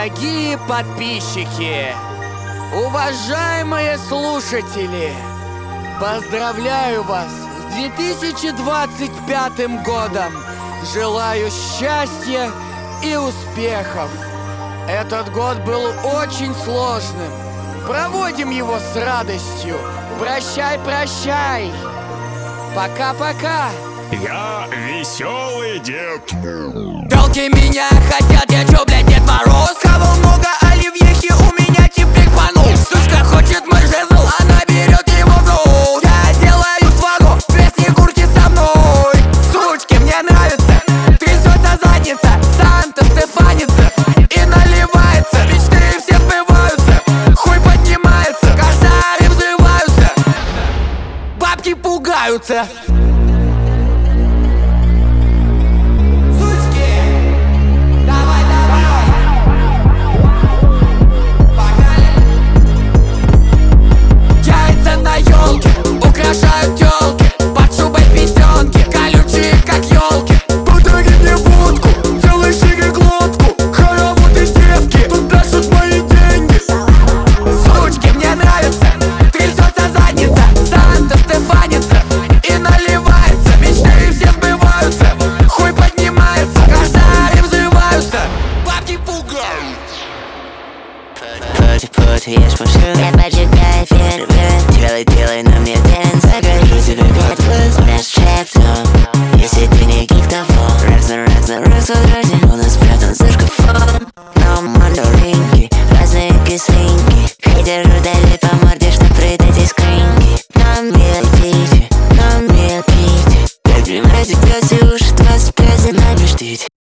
Дорогие подписчики, уважаемые слушатели, поздравляю вас с 2025 годом! Желаю счастья и успехов! Этот год был очень сложным. Проводим его с радостью. Прощай, прощай! Пока-пока! Я веселый дед. Телки меня хотят, я чё, блядь, Дед Мороз? Кого много оливьехи, у меня типик фанул. Сучка хочет мой жезл, она берет его в рот. Я делаю свагу, две снегурки со мной. Сучки, мне нравится, трясется задница, Санта Стефаница и наливается. Мечты все сбываются, хуй поднимается, кошары взрываются, бабки пугаются. Украшают тёлки, под шубой песенки, колючие как ёлки. Подари мне водку, делай шире глотку. Хороводы девки, тут дашут мои деньги. Сучки, мне нравится, трясется задница, Санта Стефаница и наливается. Мечты все сбываются, хуй поднимается, кошары взрываются, бабки пугают. Пути, ешь пушу, я поджигаю фейерверк. Делай на мне дэнс, закажу тебе под глаз. У нас чек, если ты не гик, то фол. Раз на раз, друзья.